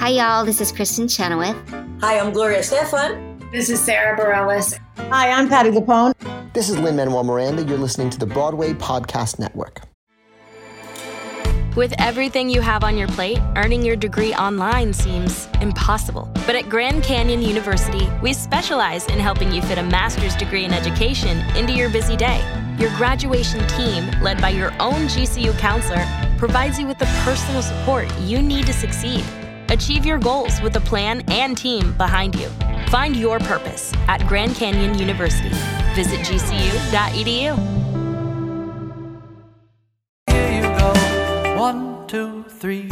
Hi, y'all. This is Kristen Chenoweth. Hi, I'm Gloria Stefan. This is Sarah Bareilles. Hi, I'm Patti LuPone. This is Lin-Manuel Miranda. You're listening to the Broadway Podcast Network. With everything you have on your plate, earning your degree online seems impossible. But at Grand Canyon University, we specialize in helping you fit a master's degree in education into your busy day. Your graduation team, led by your own GCU counselor, provides you with the personal support you need to succeed. Achieve your goals with a plan and team behind you. Find your purpose at Grand Canyon University. Visit gcu.edu. 1, 2, 3.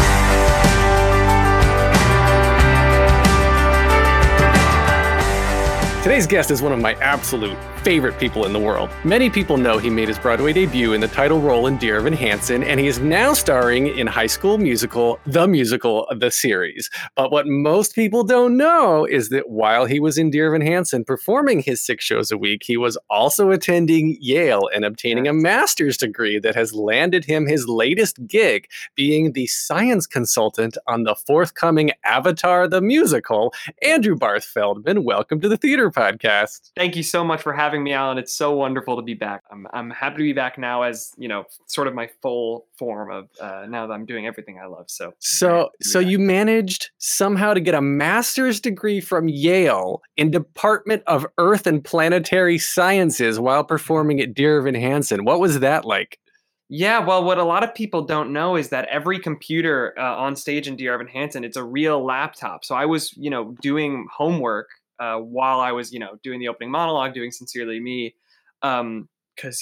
Today's guest is one of my absolute favorite people in the world. Many people know he made his Broadway debut in the title role in Dear Evan Hansen, and he is now starring in High School Musical, the series. But what most people don't know is that while he was in Dear Evan Hansen performing his 6 shows a week, he was also attending Yale and obtaining a master's degree that has landed him his latest gig, being the science consultant on the forthcoming Avatar the Musical. Andrew Barth Feldman, welcome to the Theater Podcast. Thank you so much for having me, Alan. It's so wonderful to be back. I'm happy to be back now as, sort of my full form of now that I'm doing everything I love. So you managed somehow to get a master's degree from Yale in Department of Earth and Planetary Sciences while performing at Dear Evan Hansen. What was that like? Yeah, well, what a lot of people don't know is that every computer on stage in Dear Evan Hansen, it's a real laptop. So I was, doing homework while I was, doing the opening monologue, doing Sincerely Me, because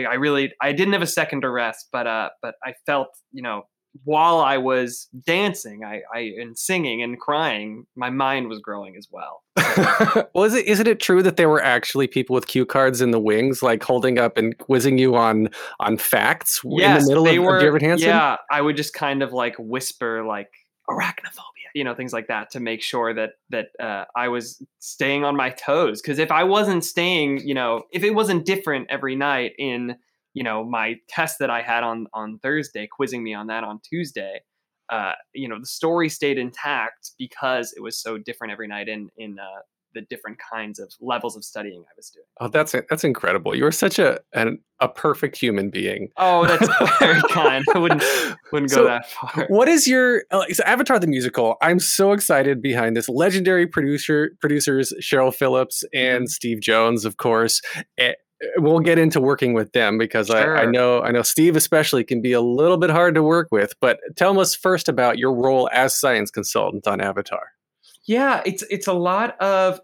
I didn't have a second to rest, but I felt, while I was dancing, and singing and crying, my mind was growing as well. Well, isn't it true that there were actually people with cue cards in the wings, like holding up and quizzing you on facts in the middle of Dear Evan Hansen? Yeah, I would just kind of like whisper like arachnophobia, things like that to make sure that I was staying on my toes. Because if I wasn't staying, if it wasn't different every night in, my test that I had on Thursday, quizzing me on that on Tuesday, the story stayed intact because it was so different every night in the different kinds of levels of studying I was doing. Oh, that's incredible. You're such a perfect human being. Oh, that's very kind. I wouldn't go that far. What is your Avatar the Musical? I'm so excited behind this. Legendary producers Cheryl Phillips and Steve Jones, of course. We'll get into working with them because sure. I know Steve especially can be a little bit hard to work with. But tell us first about your role as science consultant on Avatar. Yeah, it's a lot of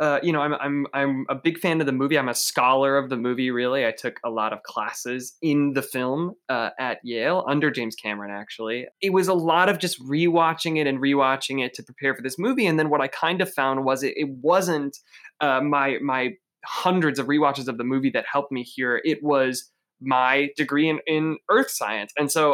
I'm a big fan of the movie. I'm a scholar of the movie. Really, I took a lot of classes in the film at Yale under James Cameron. Actually, it was a lot of just rewatching it to prepare for this movie. And then what I kind of found was it wasn't my hundreds of rewatches of the movie that helped me here. It was my degree in earth science, and so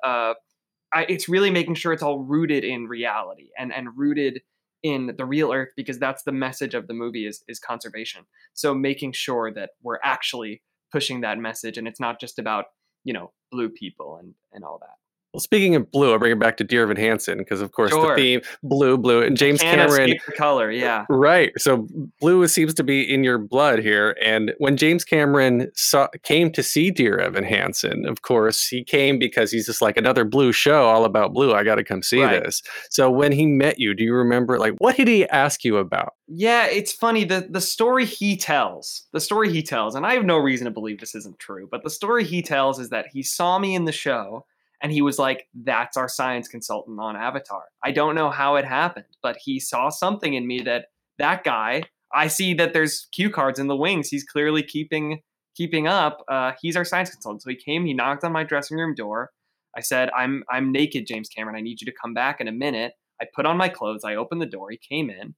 it's really making sure it's all rooted in reality and rooted in the real earth, because that's the message of the movie is conservation. So making sure that we're actually pushing that message, and it's not just about, blue people and all that. Well, speaking of blue, I'll bring it back to Dear Evan Hansen because, of course, the theme blue, and James Cameron. Escape the color, yeah. Right. So blue seems to be in your blood here. And when James Cameron came to see Dear Evan Hansen, of course, he came because he's just like another blue show, all about blue. I got to come see this. So when he met you, do you remember, what did he ask you about? Yeah, it's funny. The story he tells, and I have no reason to believe this isn't true, but the story he tells is that he saw me in the show. And he was like, that's our science consultant on Avatar. I don't know how it happened, but he saw something in me that guy, I see that there's cue cards in the wings. He's clearly keeping up. He's our science consultant. So he came, he knocked on my dressing room door. I said, I'm naked, James Cameron. I need you to come back in a minute. I put on my clothes. I opened the door. He came in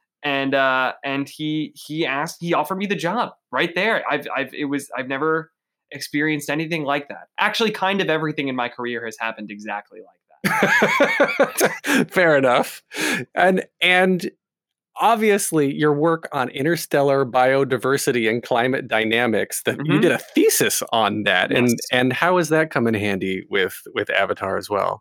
and he offered me the job right there. I've never experienced anything like that. Actually, kind of everything in my career has happened exactly like that. Fair enough. And obviously your work on interstellar biodiversity and climate dynamics, that you did a thesis on that. Yes. And how is that come in handy with Avatar as well?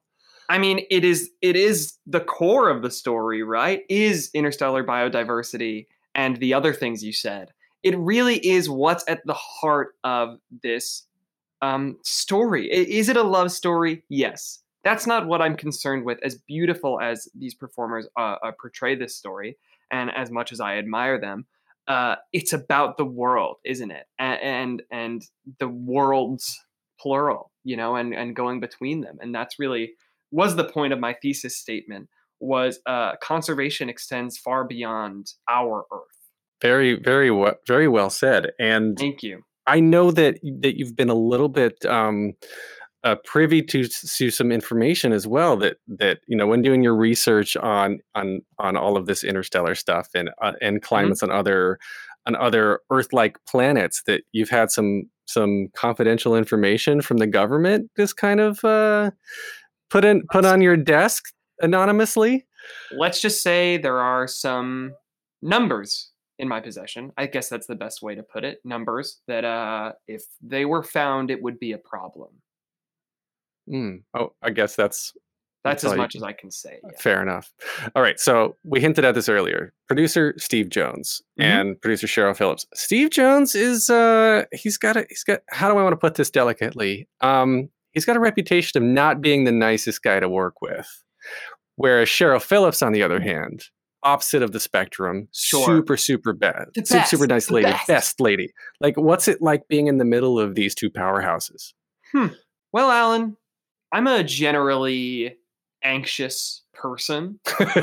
I mean, it is the core of the story, right? Is interstellar biodiversity and the other things you said. It really is what's at the heart of this story. Is it a love story? Yes. That's not what I'm concerned with. As beautiful as these performers portray this story, and as much as I admire them, it's about the world, isn't it? And the worlds plural, and going between them. And that's really was the point of my thesis statement. Was conservation extends far beyond our Earth. Very, very well said. And thank you. I know that you've been a little bit privy to some information as well. That when doing your research on all of this interstellar stuff and climates on other Earth-like planets, that you've had some confidential information from the government just kind of put on your desk anonymously. Let's just say there are some numbers in my possession. I guess that's the best way to put it. Numbers that if they were found, it would be a problem. Oh, I guess that's as much as I can say. Yeah. Fair enough. All right. So we hinted at this earlier. Producer Steve Jones and producer Cheryl Phillips. Steve Jones is he's got how do I want to put this delicately? He's got a reputation of not being the nicest guy to work with. Whereas Cheryl Phillips, on the other hand, opposite of the spectrum, super bad, super nice lady, best lady. Like, what's it like being in the middle of these two powerhouses? Well, Alan, I'm a generally anxious person.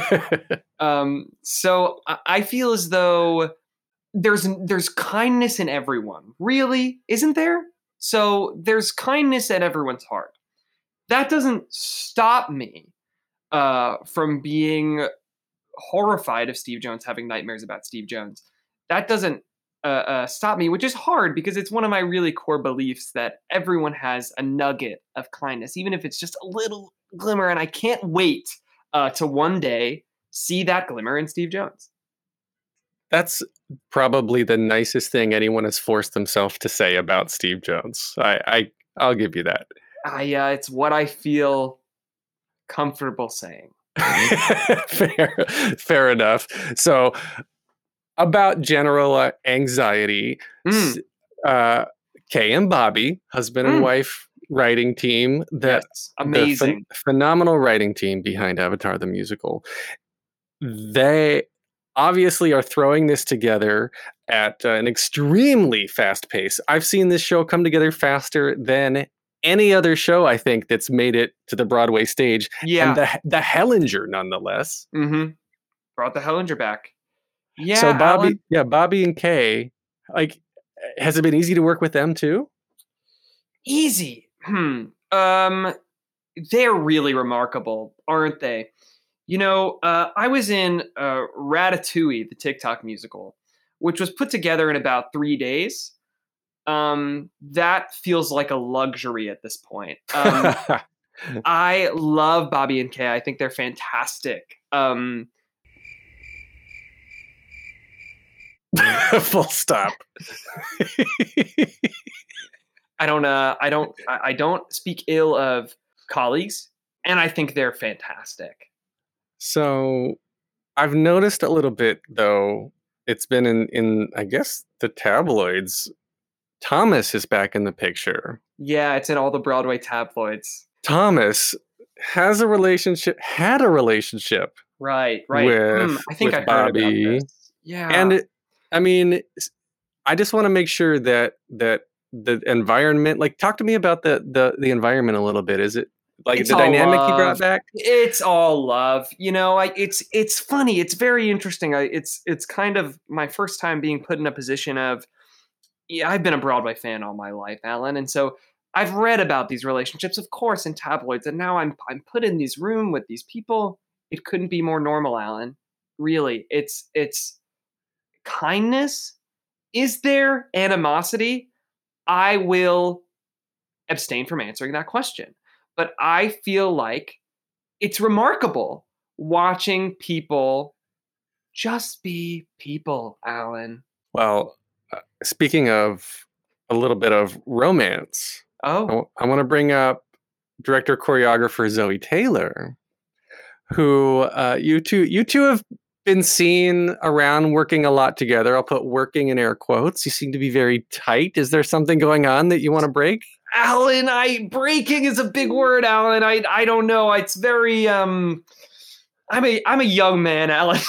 So I feel as though there's kindness in everyone. Really, isn't there? So there's kindness at everyone's heart. That doesn't stop me from being horrified of Steve Jones, having nightmares about Steve Jones. That doesn't stop me, which is hard because it's one of my really core beliefs that everyone has a nugget of kindness, even if it's just a little glimmer. And I can't wait to one day see that glimmer in Steve Jones. That's probably the nicest thing anyone has forced themselves to say about Steve Jones. I'll give you that. It's what I feel comfortable saying. Fair enough. So, about general anxiety, Kay and Bobby, husband and wife writing team, amazing, phenomenal writing team behind Avatar the Musical. They obviously are throwing this together at an extremely fast pace. I've seen this show come together faster than any other show, I think, that's made it to the Broadway stage. Yeah. And the Hellinger, nonetheless. Brought the Hellinger back. Yeah. So Bobby and Kay, like, has it been easy to work with them too? Easy. They're really remarkable, aren't they? I was in Ratatouille, the TikTok musical, which was put together in about 3 days. That feels like a luxury at this point. I love Bobby and Kay. I think they're fantastic. Full stop. I don't speak ill of colleagues, and I think they're fantastic. So I've noticed a little bit, though, it's been in I guess the tabloids. Thomas is back in the picture. Yeah, it's in all the Broadway tabloids. Thomas had a relationship. Right. With, I think with I Bobby. heard about this. Yeah. And I just want to make sure that the environment, like, talk to me about the environment a little bit. Is it like the dynamic he brought back? It's all love. It's funny. It's very interesting. It's kind of my first time being put in a position of, I've been a Broadway fan all my life, Alan. And so I've read about these relationships, of course, in tabloids. And now I'm put in this room with these people. It couldn't be more normal, Alan. Really, it's kindness. Is there animosity? I will abstain from answering that question. But I feel like it's remarkable watching people just be people, Alan. Well, speaking of a little bit of romance, I want to bring up director choreographer Zoe Taylor, who you two have been seen around working a lot together. I'll put working in air quotes. You seem to be very tight. Is there something going on that you want to break? Alan, breaking is a big word, Alan. I don't know. It's very I'm a young man, Alan.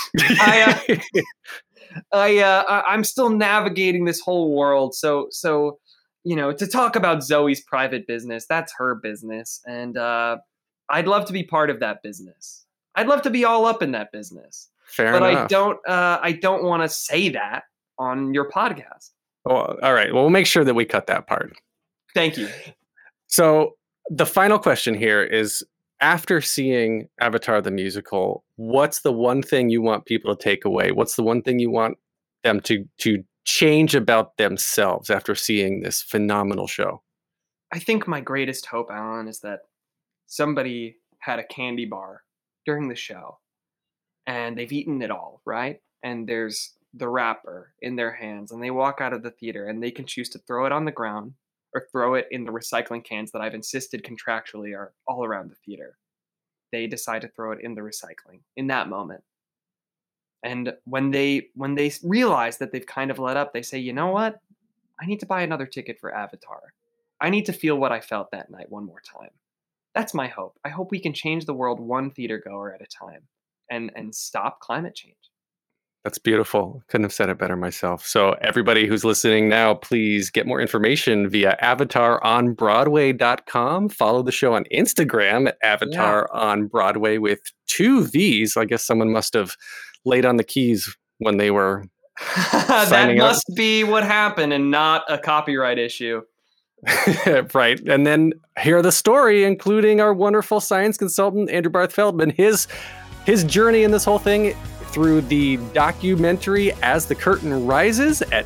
I'm still navigating this whole world. So to talk about Zoe's private business, that's her business, and I'd love to be part of that business. I'd love to be all up in that business. Fair enough. I don't want to say that on your podcast. Oh, all right. Well, we'll make sure that we cut that part. Thank you. So the final question here is, after seeing Avatar the musical, what's the one thing you want people to take away? What's the one thing you want them to change about themselves after seeing this phenomenal show? I think my greatest hope, Alan, is that somebody had a candy bar during the show and they've eaten it all, right? And there's the wrapper in their hands and they walk out of the theater and they can choose to throw it on the ground or throw it in the recycling cans that I've insisted contractually are all around the theater. They decide to throw it in the recycling in that moment. And when they realize that they've kind of let up, they say, you know what? I need to buy another ticket for Avatar. I need to feel what I felt that night one more time. That's my hope. I hope we can change the world one theater goer at a time and stop climate change. That's beautiful. Couldn't have said it better myself. So everybody who's listening now, please get more information via avataronbroadway.com. Follow the show on Instagram at Avatar on Broadway with 2 V's. I guess someone must have laid on the keys when they were that must be what happened and not a copyright issue. Right. And then hear the story, including our wonderful science consultant, Andrew Barth Feldman, his journey in this whole thing through the documentary As the Curtain Rises at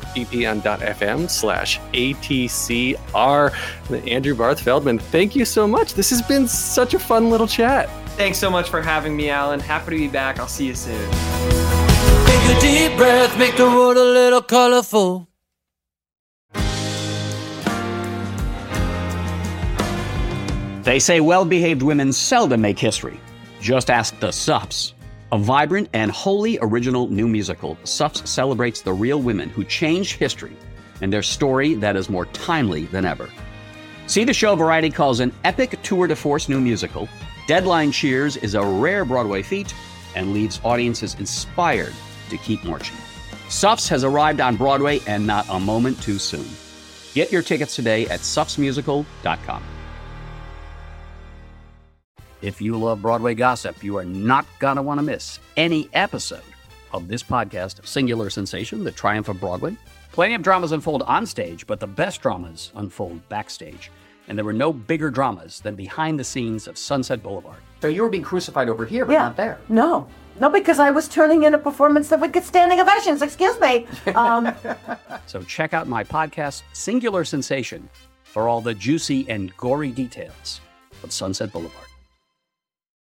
bpn.fm/ATCR. Andrew Barth Feldman, thank you so much. This has been such a fun little chat. Thanks so much for having me, Alan. Happy to be back. I'll see you soon. Take a deep breath, make the world a little colorful. They say well-behaved women seldom make history. Just ask the Suffs. A vibrant and wholly original new musical, Suffs celebrates the real women who changed history and their story that is more timely than ever. See the show Variety calls an epic tour de force new musical. Deadline cheers is a rare Broadway feat and leaves audiences inspired to keep marching. Suffs has arrived on Broadway and not a moment too soon. Get your tickets today at suffsmusical.com. If you love Broadway gossip, you are not going to want to miss any episode of this podcast, Singular Sensation, The Triumph of Broadway. Plenty of dramas unfold on stage, but the best dramas unfold backstage. And there were no bigger dramas than behind the scenes of Sunset Boulevard. So you were being crucified over here, but not there. No, because I was turning in a performance that would get standing ovations. Excuse me. So check out my podcast, Singular Sensation, for all the juicy and gory details of Sunset Boulevard.